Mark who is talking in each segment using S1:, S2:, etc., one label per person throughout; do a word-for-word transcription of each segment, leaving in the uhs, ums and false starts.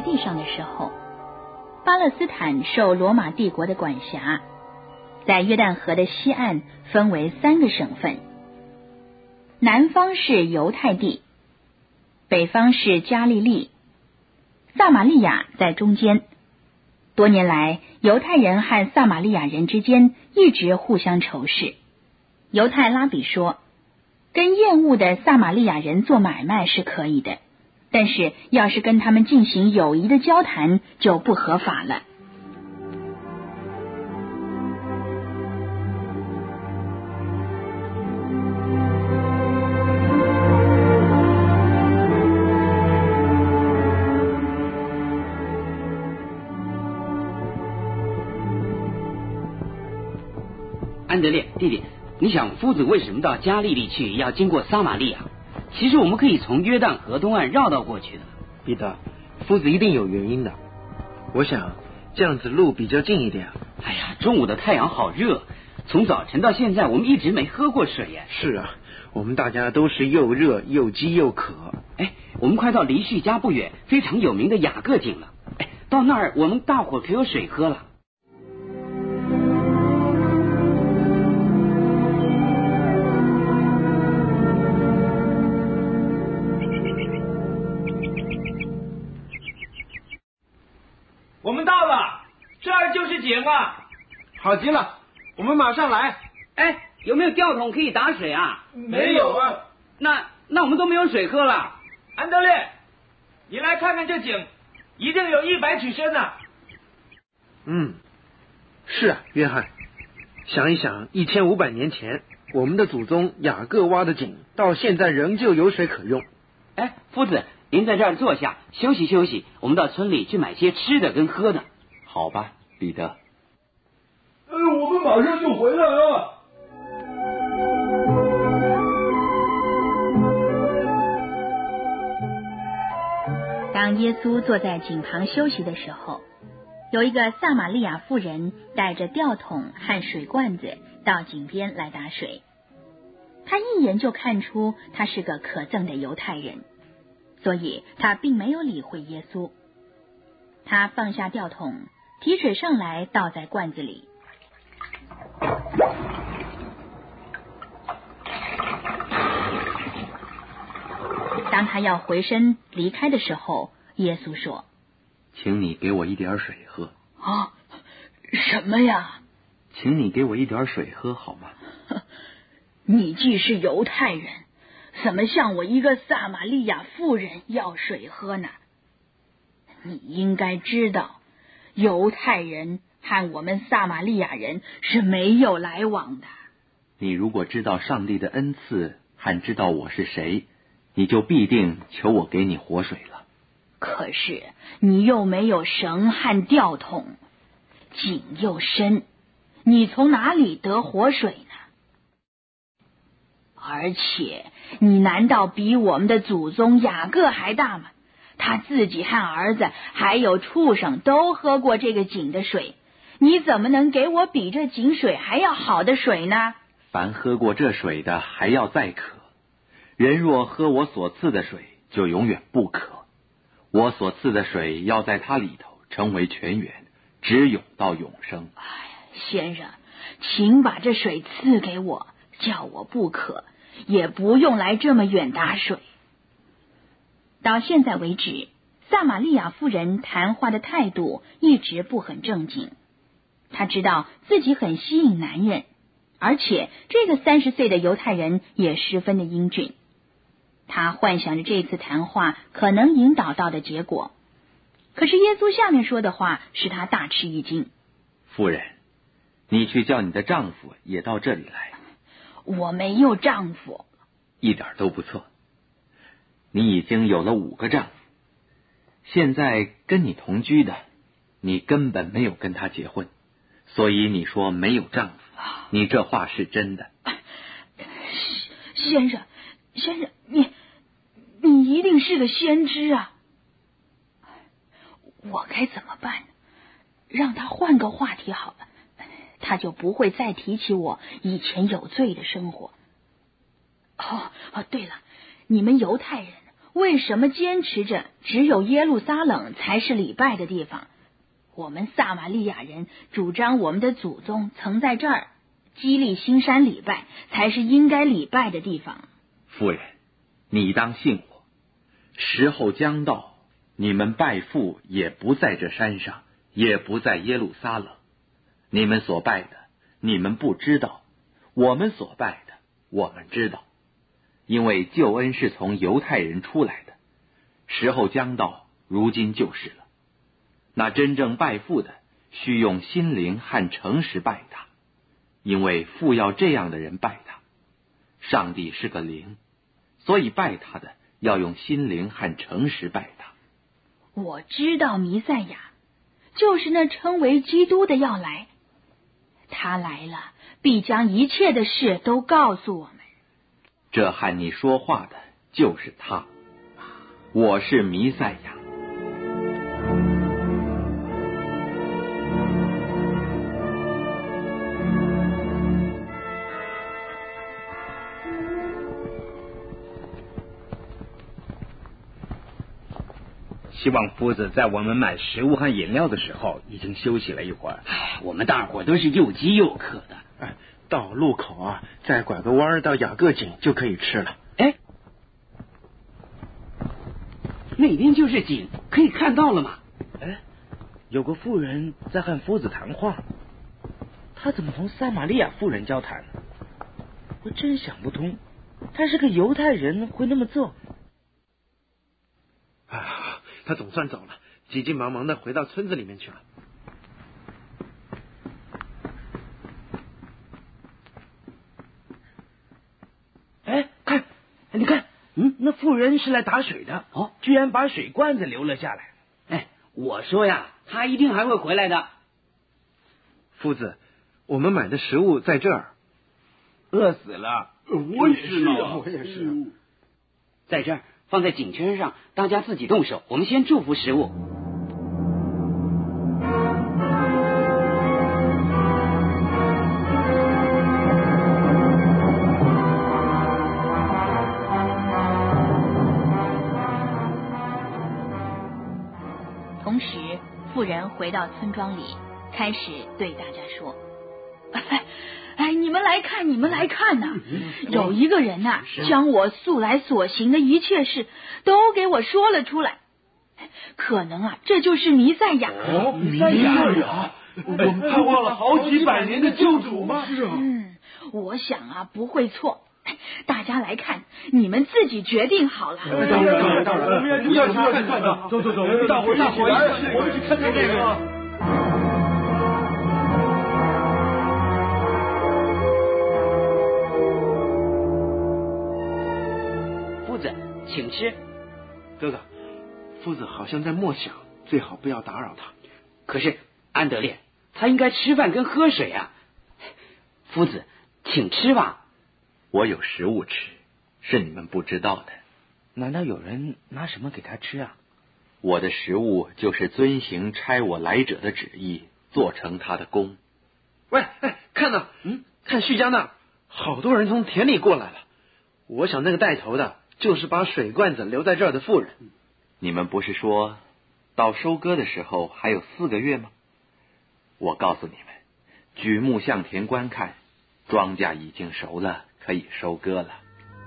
S1: 地上的时候，巴勒斯坦受罗马帝国的管辖，在约旦河的西岸分为三个省份，南方是犹太地，北方是加利利，撒玛利亚在中间。多年来，犹太人和撒玛利亚人之间一直互相仇视。犹太拉比说，跟厌恶的撒玛利亚人做买卖是可以的，但是要是跟他们进行友谊的交谈就不合法了。
S2: 安德烈弟弟，你想夫子为什么到加利利去要经过撒玛利亚？其实我们可以从约旦河东岸绕道过去的。
S3: 彼得，夫子一定有原因的。我想这样子路比较近一点。
S2: 哎呀，中午的太阳好热，从早晨到现在我们一直没喝过水耶。
S3: 是啊，我们大家都是又热又饥又渴。
S2: 哎，我们快到离叙家不远非常有名的雅各井了。哎，到那儿我们大伙可有水喝了。
S4: 我们到了，这儿就是井啊！
S3: 好极了，我们马上来。
S2: 哎，有没有吊桶可以打水啊？
S4: 没有啊。
S2: 那那我们都没有水喝了。
S4: 安德烈，你来看看这井，一定有一百尺深啊。
S3: 嗯，是啊，约翰。想一想，一千五百年前，我们的祖宗雅各挖的井，到现在仍旧有水可用。
S2: 哎，夫子，您在这儿坐下休息休息，我们到村里去买些吃的跟喝的。
S5: 好吧，彼得。
S4: 呃，我们马上就回来啊。
S1: 当耶稣坐在井旁休息的时候，有一个撒玛利亚妇人带着吊桶和水罐子到井边来打水。他一眼就看出他是个可憎的犹太人，所以他并没有理会耶稣。他放下吊桶，提水上来倒在罐子里。当他要回身离开的时候，耶稣说：
S5: 请你给我一点水喝。
S1: 啊，什么呀？
S5: 请你给我一点水喝好吗？
S1: 你既是犹太人，怎么向我一个撒玛利亚妇人要水喝呢？你应该知道，犹太人和我们撒玛利亚人是没有来往的。
S5: 你如果知道上帝的恩赐，和知道我是谁，你就必定求我给你活水了。
S1: 可是你又没有绳和吊桶，井又深，你从哪里得活水呢？而且你难道比我们的祖宗雅各还大吗？他自己和儿子还有畜生都喝过这个井的水，你怎么能给我比这井水还要好的水呢？
S5: 凡喝过这水的还要再渴，人若喝我所赐的水，就永远不渴。我所赐的水要在它里头成为泉源，直涌到永生。
S1: 哎，先生，请把这水赐给我，叫我不渴，也不用来这么远打水。到现在为止，撒玛利亚妇人谈话的态度一直不很正经。她知道自己很吸引男人，而且这个三十岁的犹太人也十分的英俊。她幻想着这次谈话可能引导到的结果，可是耶稣下面说的话使她大吃一惊。
S5: 夫人，你去叫你的丈夫也到这里来。
S1: 我没有丈夫。
S5: 一点都不错，你已经有了五个丈夫，现在跟你同居的，你根本没有跟他结婚，所以你说没有丈夫，你这话是真的。
S1: 先生，先生，你你一定是个先知啊！我该怎么办？让他换个话题好了，他就不会再提起我以前有罪的生活。哦哦，对了，你们犹太人为什么坚持着只有耶路撒冷才是礼拜的地方？我们撒玛利亚人主张我们的祖宗曾在这儿基利新山礼拜，才是应该礼拜的地方。
S5: 夫人，你当信我，时候将到，你们拜父也不在这山上，也不在耶路撒冷。你们所拜的，你们不知道；我们所拜的，我们知道。因为救恩是从犹太人出来的，时候将到，如今就是了。那真正拜父的，须用心灵和诚实拜他，因为父要这样的人拜他。上帝是个灵，所以拜他的要用心灵和诚实拜他。
S1: 我知道弥赛亚，就是那称为基督的要来，他来了，必将一切的事都告诉我们。
S5: 这和你说话的就是他，我是弥赛亚。
S6: 希望夫子在我们买食物和饮料的时候已经休息了一会儿。
S2: 哎，我们大伙都是又饥又渴的。
S3: 哎，到路口啊，再拐个弯到雅各井就可以吃了。
S2: 哎，那边就是井，可以看到了吗？
S6: 哎，有个妇人在和夫子谈话，他怎么同撒玛利亚妇人交谈？我真想不通，他是个犹太人会那么做。
S3: 啊，他总算走了，急急忙忙的回到村子里面去了。
S6: 哎，看，你看，嗯，那妇人是来打水的，
S2: 哦，
S6: 居然把水罐子留了下来。
S2: 哎，我说呀，他一定还会回来的。
S3: 夫子，我们买的食物在这儿。
S6: 饿死了，
S3: 我也是啊，我也是、啊。
S2: 在这儿，放在井圈上，大家自己动手。我们先祝福食物。
S1: 同时，妇人回到村庄里，开始对大家说：“哎，哎，你们来看，你们来看呐、啊！有一个人呐、啊，将我素来所行的一切事都给我说了出来。可能啊，这就是弥赛亚。
S7: 哦，弥赛亚，我们盼望了好几百年的救主吗？是啊。
S1: 嗯，我想啊，不会错。大家来看，你们自己决定好了。
S7: 当然，当然，当然，我们要去要去看的。走走走，大伙大伙一起，我们去看看这个。
S2: 夫子，请吃。
S3: 哥哥，夫子好像在默想，最好不要打扰他。
S2: 可是安德烈，他应该吃饭跟喝水啊。夫子，请吃吧。
S5: 我有食物吃，是你们不知道的。
S6: 难道有人拿什么给他吃啊？
S5: 我的食物就是遵行差我来者的旨意，做成他的功。
S3: 喂，哎，看呐，嗯，看徐家那，好多人从田里过来了。我想那个带头的，就是把水罐子留在这儿的妇人。
S5: 你们不是说到收割的时候还有四个月吗？我告诉你们，举目向田观看，庄稼已经熟了，可以收割了。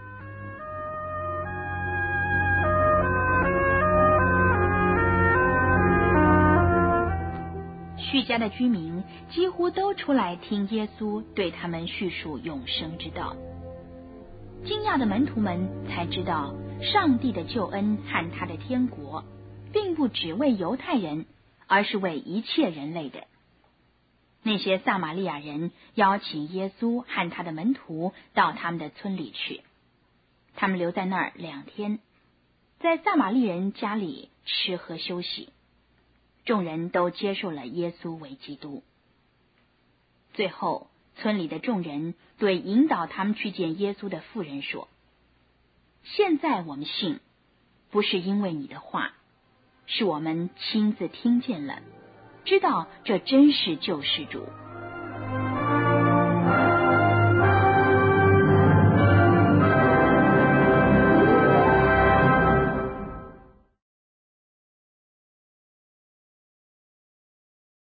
S1: 叙家的居民几乎都出来听耶稣对他们叙述永生之道。惊讶的门徒们才知道，上帝的救恩和他的天国并不只为犹太人，而是为一切人类的。那些撒玛利亚人邀请耶稣和他的门徒到他们的村里去，他们留在那儿两天，在撒玛利人家里吃喝休息。众人都接受了耶稣为基督。最后，村里的众人对引导他们去见耶稣的妇人说：“现在我们信，不是因为你的话，是我们亲自听见了，知道这真是救世主。